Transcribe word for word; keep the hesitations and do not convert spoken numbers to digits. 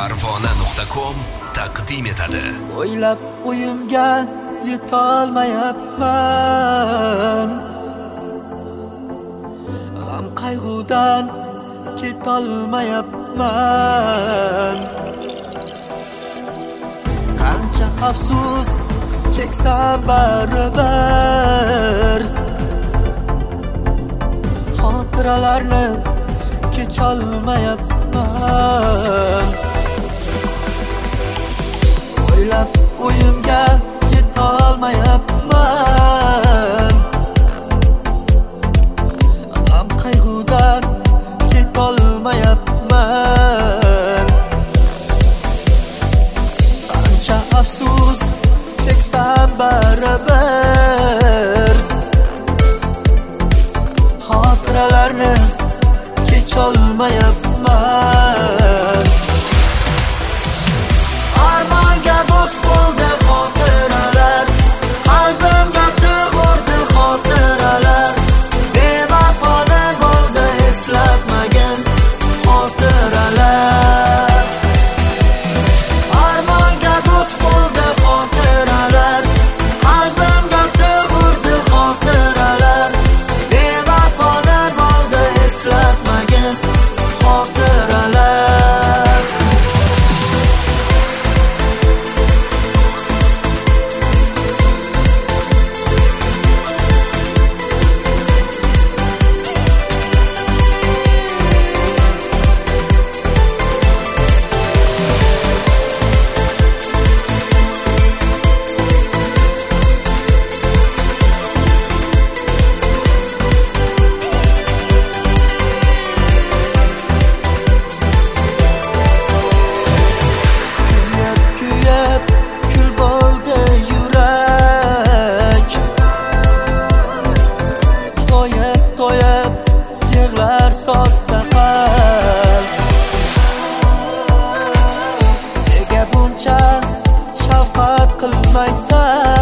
Parvona nuqta com taqdim etadi. O'ylab o'yimga yetolmayapman, g'am qayg'udan ketolmayapman. Qancha afsus cheksam baribir, xotiralarni kecholmayapman. O'ylab o'yimga yetolmayapman, g'am qayg'udan ketolmayapman. Qancha afsus cheksam baribir, xotiralarni kecholmayapman. Armonga do'st bo'ldi xotiralar, qalbimga tug'urdi xotiralar. Bevafoni bo'ldi eslatmagan xotiralar. Armonga do'st bo'ldi xotiralar, qalbimga tug'urdi xotiralar. Bevafoni bo'ldi eslatmagan xotiralar. Sodda qalb, nega buncha shafqat qilmaysan?